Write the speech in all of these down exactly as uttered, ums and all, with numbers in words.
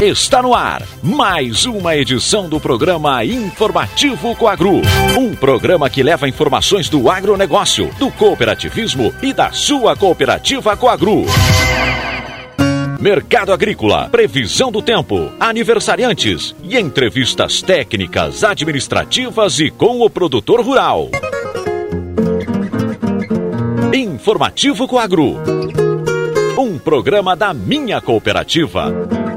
Está no ar mais uma edição do programa Informativo Coagro. Um programa que leva informações do agronegócio, do cooperativismo e da sua cooperativa Coagro. Mercado agrícola, previsão do tempo, aniversariantes e entrevistas técnicas, administrativas e com o produtor rural. Informativo Coagro. Um programa da minha cooperativa.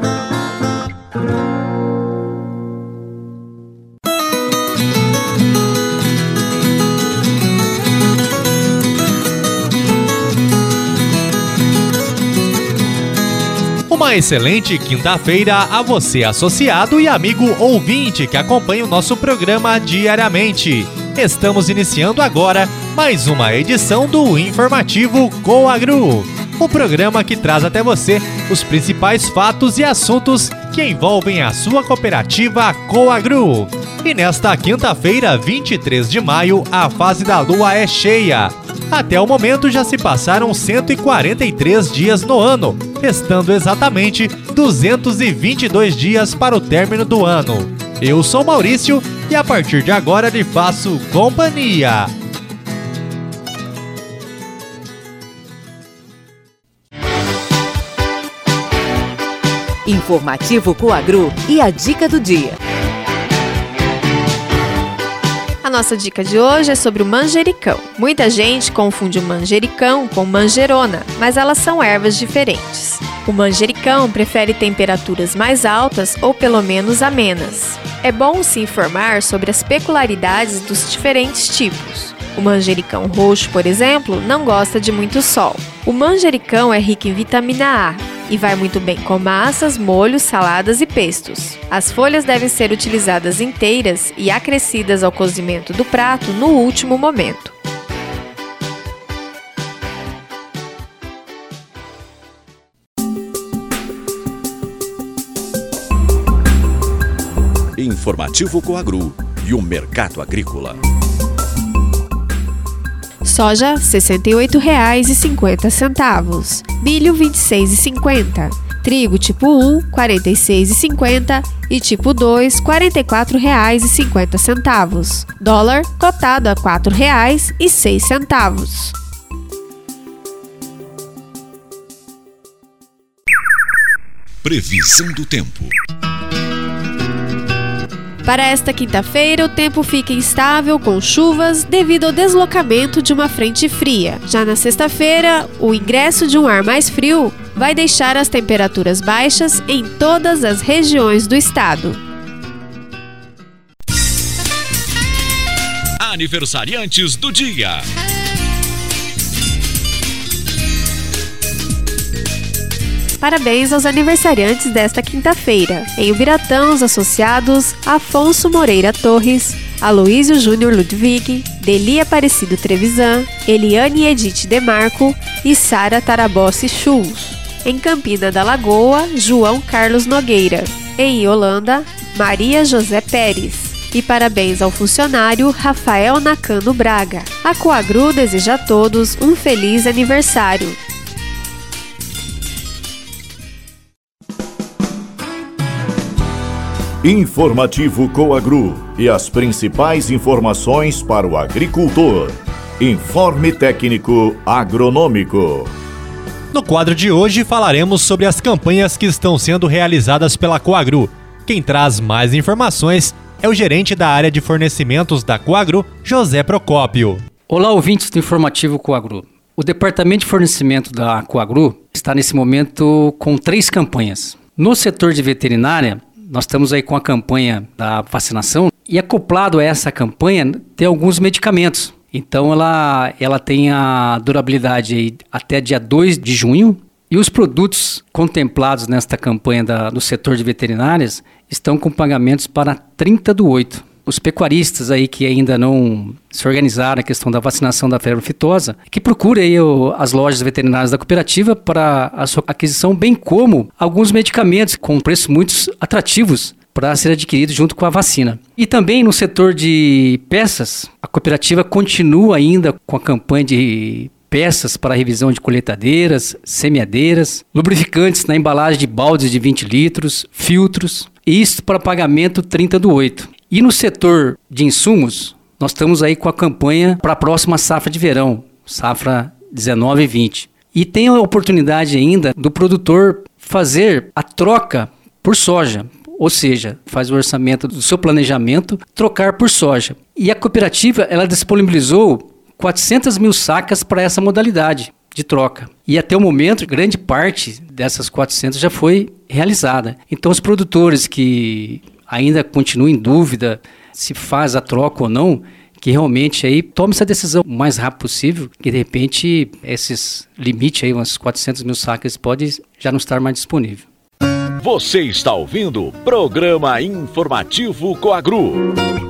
Uma excelente quinta-feira a você, associado e amigo ouvinte que acompanha o nosso programa diariamente. Estamos iniciando agora mais uma edição do Informativo Coagro, o programa que traz até você os principais fatos e assuntos que envolvem a sua cooperativa Coagro. E nesta quinta-feira, vinte e três de maio, a fase da lua é cheia. Até o momento já se passaram cento e quarenta e três dias no ano, restando exatamente duzentos e vinte e dois dias para o término do ano. Eu sou Maurício e a partir de agora lhe faço companhia. Informativo Coagro e a dica do dia. A nossa dica de hoje é sobre o manjericão. Muita gente confunde o manjericão com manjerona, mas elas são ervas diferentes. O manjericão prefere temperaturas mais altas ou pelo menos amenas. É bom se informar sobre as peculiaridades dos diferentes tipos. O manjericão roxo, por exemplo, não gosta de muito sol. O manjericão é rico em vitamina A e vai muito bem com massas, molhos, saladas e pestos. As folhas devem ser utilizadas inteiras e acrescidas ao cozimento do prato no último momento. Informativo Coagro e o mercado agrícola. Soja, sessenta e oito reais e cinquenta centavos. Milho, vinte e seis reais e cinquenta centavos. Trigo tipo um, quarenta e seis reais e cinquenta centavos. E tipo dois, quarenta e quatro reais e cinquenta centavos. Dólar cotado a quatro reais e seis centavos. Previsão do tempo. Para esta quinta-feira, o tempo fica instável com chuvas devido ao deslocamento de uma frente fria. Já na sexta-feira, o ingresso de um ar mais frio vai deixar as temperaturas baixas em todas as regiões do estado. Aniversariantes do dia. Parabéns aos aniversariantes desta quinta-feira. Em Ubiratã, os associados Afonso Moreira Torres, Aloísio Júnior Ludwig, Deli Aparecido Trevisan, Eliane Edith Demarco e Sara Tarabossi Schulz. Em Campina da Lagoa, João Carlos Nogueira. Em Holanda, Maria José Pérez. E parabéns ao funcionário Rafael Nakano Braga. A Coagro deseja a todos um feliz aniversário. Informativo Coagro e as principais informações para o agricultor. Informe técnico agronômico. No quadro de hoje falaremos sobre as campanhas que estão sendo realizadas pela Coagro. Quem traz mais informações é o gerente da área de fornecimentos da Coagro, José Procópio. Olá, ouvintes do Informativo Coagro. O departamento de fornecimento da Coagro está nesse momento com três campanhas. No setor de veterinária, nós estamos aí com a campanha da vacinação e acoplado a essa campanha tem alguns medicamentos. Então ela, ela tem a durabilidade aí até dia dois de junho e os produtos contemplados nesta campanha da, do setor de veterinárias estão com pagamentos para trinta do oito. Os pecuaristas aí que ainda não se organizaram na questão da vacinação da febre aftosa, que procurem aí o, as lojas veterinárias da cooperativa para a sua aquisição, bem como alguns medicamentos com preços muito atrativos para ser adquiridos junto com a vacina. E também no setor de peças, a cooperativa continua ainda com a campanha de peças para revisão de colheitadeiras, semeadeiras, lubrificantes na embalagem de baldes de vinte litros, filtros, e isso para pagamento trinta do oito. E no setor de insumos, nós estamos aí com a campanha para a próxima safra de verão, safra dezenove e vinte. E tem a oportunidade ainda do produtor fazer a troca por soja, ou seja, faz o orçamento do seu planejamento, trocar por soja. E a cooperativa ela disponibilizou quatrocentas mil sacas para essa modalidade de troca. E até o momento, grande parte dessas quatrocentas já foi realizada. Então, os produtores que ainda continuam em dúvida se faz a troca ou não, que realmente aí tome essa decisão o mais rápido possível, que de repente esses limites aí, umas quatrocentas mil sacas, pode já não estar mais disponível. Você está ouvindo o Programa Informativo Coagru.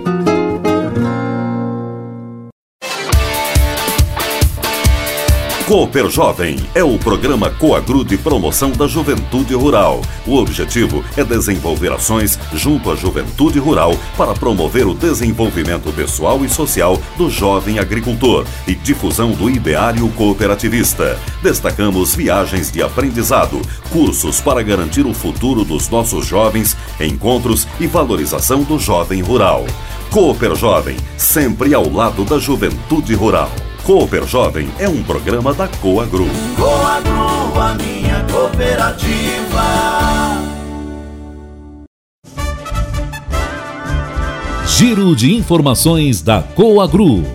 Cooper Jovem é o programa Coagru de promoção da juventude rural. O objetivo é desenvolver ações junto à juventude rural para promover o desenvolvimento pessoal e social do jovem agricultor e difusão do ideário cooperativista. Destacamos viagens de aprendizado, cursos para garantir o futuro dos nossos jovens, encontros e valorização do jovem rural. Cooper Jovem, sempre ao lado da juventude rural. Cooper Jovem é um programa da Coagru. Coagru, a minha cooperativa. Giro de informações da Coagru.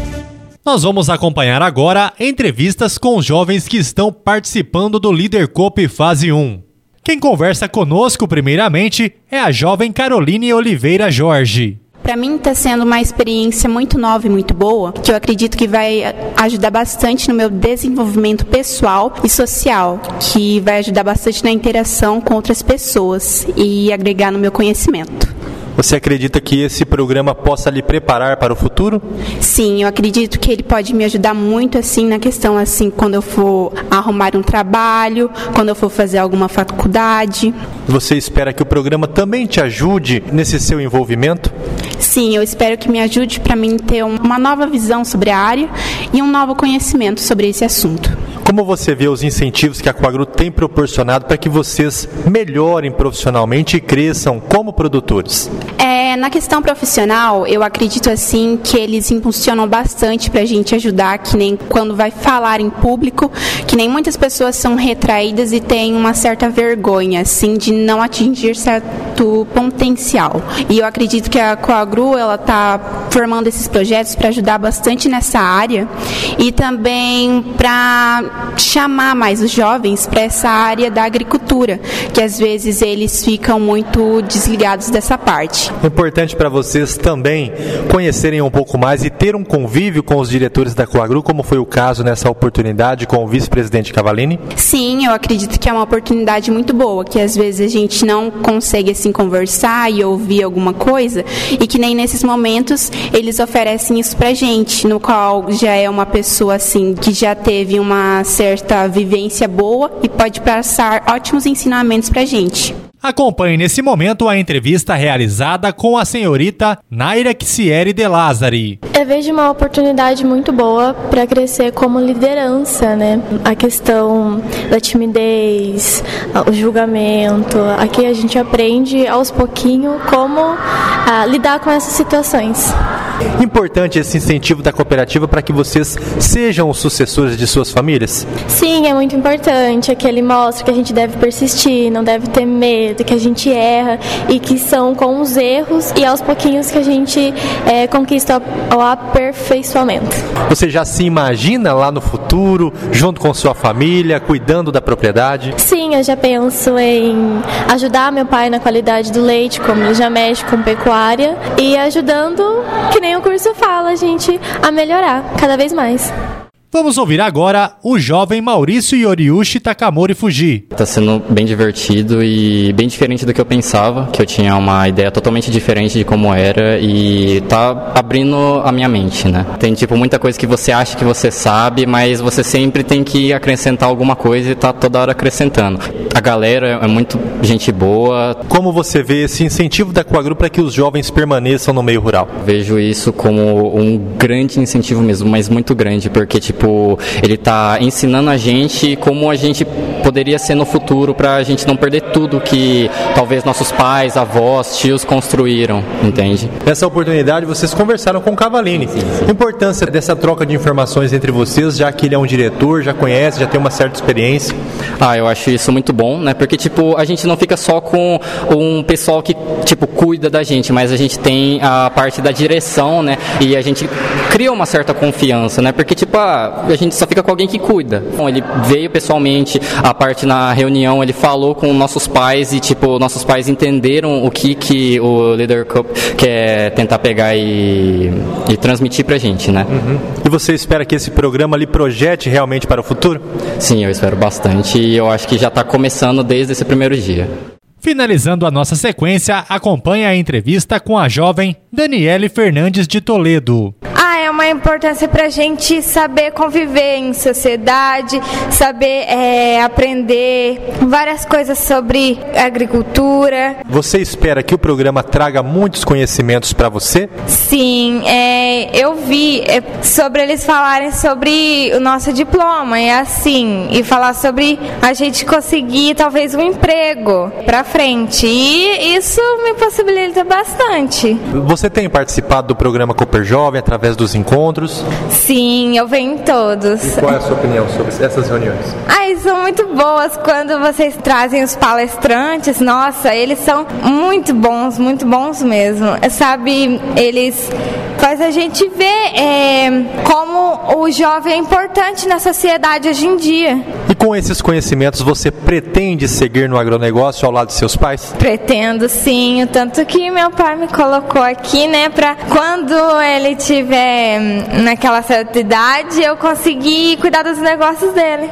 Nós vamos acompanhar agora entrevistas com os jovens que estão participando do Líder Coop Fase um. Quem conversa conosco primeiramente é a jovem Caroline Oliveira Jorge. Para mim está sendo uma experiência muito nova e muito boa, que eu acredito que vai ajudar bastante no meu desenvolvimento pessoal e social, que vai ajudar bastante na interação com outras pessoas e agregar no meu conhecimento. Você acredita que esse programa possa lhe preparar para o futuro? Sim, eu acredito que ele pode me ajudar muito assim na questão assim quando eu for arrumar um trabalho, quando eu for fazer alguma faculdade. Você espera que o programa também te ajude nesse seu envolvimento? Sim, eu espero que me ajude para mim ter uma nova visão sobre a área e um novo conhecimento sobre esse assunto. Como você vê os incentivos que a Coagru tem proporcionado para que vocês melhorem profissionalmente e cresçam como produtores? É, na questão profissional, eu acredito assim que eles impulsionam bastante para a gente ajudar, que nem quando vai falar em público, que nem muitas pessoas são retraídas e têm uma certa vergonha, assim, de não atingir certo potencial. E eu acredito que a Coagru, ela está formando esses projetos para ajudar bastante nessa área e também para chamar mais os jovens para essa área da agricultura, que às vezes eles ficam muito desligados dessa parte. É importante para vocês também conhecerem um pouco mais e ter um convívio com os diretores da Coagru, como foi o caso nessa oportunidade com o vice-presidente Cavallini? Sim, eu acredito que é uma oportunidade muito boa, que às vezes a gente não consegue assim conversar e ouvir alguma coisa, e que nem nesses momentos eles oferecem isso pra gente, no qual já é uma pessoa assim que já teve uma certa vivência boa e pode passar ótimos ensinamentos pra gente. Acompanhe nesse momento a entrevista realizada com a senhorita Naira Xieri de Lázari. Eu vejo uma oportunidade muito boa para crescer como liderança, né? A questão da timidez, o julgamento. Aqui a gente aprende aos pouquinhos como ah, lidar com essas situações. Importante esse incentivo da cooperativa para que vocês sejam os sucessores de suas famílias? Sim, é muito importante. Aqui ele mostra que a gente deve persistir, não deve ter medo, que a gente erra e que são com os erros e aos pouquinhos que a gente é, conquista o aperfeiçoamento. Você já se imagina lá no futuro, junto com sua família, cuidando da propriedade? Sim, eu já penso em ajudar meu pai na qualidade do leite, como ele já mexe com pecuária, e ajudando, que nem o curso fala, a gente a melhorar cada vez mais. Vamos ouvir agora o jovem Maurício Yoriushi Takamori Fuji. Está sendo bem divertido e bem diferente do que eu pensava, que eu tinha uma ideia totalmente diferente de como era e tá abrindo a minha mente, né? Tem tipo muita coisa que você acha que você sabe, mas você sempre tem que acrescentar alguma coisa e tá toda hora acrescentando. A galera é muito gente boa. Como você vê esse incentivo da Coagru para que os jovens permaneçam no meio rural? Vejo isso como um grande incentivo mesmo, mas muito grande, porque tipo tipo, ele tá ensinando a gente como a gente poderia ser no futuro para a gente não perder tudo que talvez nossos pais, avós, tios construíram, entende? Nessa oportunidade vocês conversaram com o Cavalini. Sim, sim. A importância dessa troca de informações entre vocês, já que ele é um diretor, já conhece, já tem uma certa experiência. Ah, eu acho isso muito bom, né? Porque, tipo, a gente não fica só com um pessoal que, tipo, cuida da gente, mas a gente tem a parte da direção, né? E a gente cria uma certa confiança, né? Porque, tipo, ah, a gente só fica com alguém que cuida. Bom, ele veio pessoalmente, a parte na reunião, ele falou com nossos pais e, tipo, nossos pais entenderam o que, que o Leader Cup quer tentar pegar e, e transmitir pra gente, né? Uhum. E você espera que esse programa lhe projete realmente para o futuro? Sim, eu espero bastante e eu acho que já está começando desde esse primeiro dia. Finalizando a nossa sequência, acompanhe a entrevista com a jovem Daniele Fernandes de Toledo. Ah, é uma importância para a gente saber conviver em sociedade, saber é, aprender várias coisas sobre agricultura. Você espera que o programa traga muitos conhecimentos para você? Sim, é, eu vi é, sobre eles falarem sobre o nosso diploma, é assim, e falar sobre a gente conseguir talvez um emprego para frente, e isso me possibilita bastante. Você tem participado do programa Cooper Jovem através dos encontros? Sim, eu venho em todos. E qual é a sua opinião sobre essas reuniões? Ai, são muito boas quando vocês trazem os palestrantes, nossa, eles são muito bons, muito bons mesmo. Sabe, eles fazem a gente ver é, como o jovem é importante na sociedade hoje em dia. E com esses conhecimentos, você pretende seguir no agronegócio ao lado de seus pais? Pretendo, sim, o tanto que meu pai me colocou aqui, né, pra quando ele tiver naquela certa idade, eu conseguir cuidar dos negócios dele.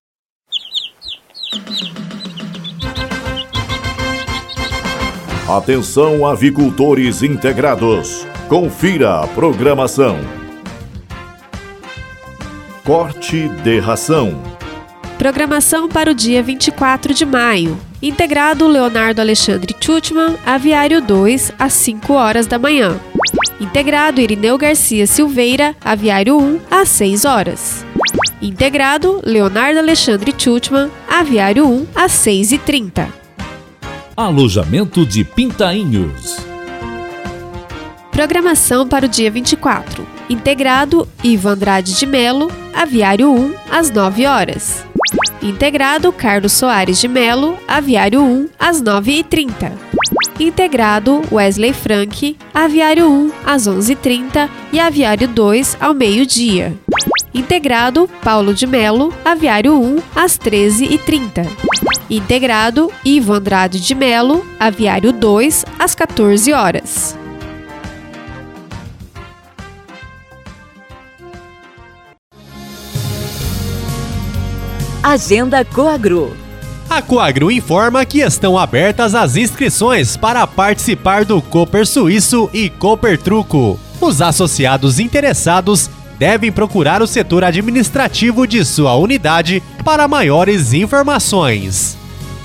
Atenção, avicultores integrados. Confira a programação. Corte de ração. Programação para o dia vinte e quatro de maio. Integrado Leonardo Alexandre Tchutman, Aviário dois, às cinco horas da manhã. Integrado Irineu Garcia Silveira, Aviário um, às seis horas. Integrado Leonardo Alexandre Tchutman, Aviário um, às seis e trinta. Alojamento de Pintainhos. Programação para o dia vinte e quatro. Integrado Ivo Andrade de Melo, Aviário um, às nove horas. Integrado Carlos Soares de Melo, Aviário um, às nove e trinta. Integrado Wesley Frank, Aviário um, às onze e trinta e Aviário dois, ao meio-dia. Integrado Paulo de Melo, Aviário um, às treze e trinta. Integrado Ivo Andrade de Melo, Aviário dois, às quatorze horas. Agenda Coagro. A Coagro informa que estão abertas as inscrições para participar do Cooper Suíço e Cooper Truco. Os associados interessados devem procurar o setor administrativo de sua unidade para maiores informações.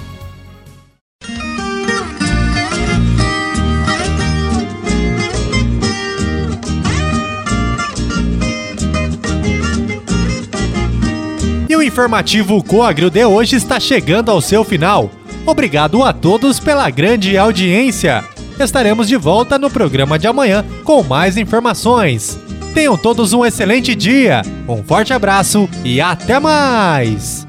E o informativo Coagro de hoje está chegando ao seu final. Obrigado a todos pela grande audiência. Estaremos de volta no programa de amanhã com mais informações. Tenham todos um excelente dia, um forte abraço e até mais!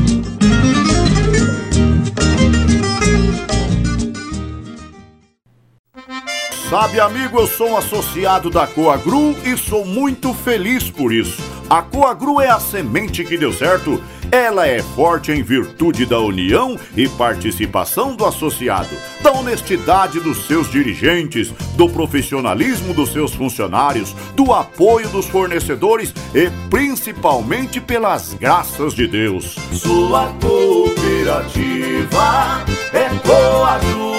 Sabe, amigo, eu sou um associado da Coagro e sou muito feliz por isso. A Coagro é a semente que deu certo. Ela é forte em virtude da união e participação do associado, da honestidade dos seus dirigentes, do profissionalismo dos seus funcionários, do apoio dos fornecedores e principalmente pelas graças de Deus. Sua cooperativa é Coagro.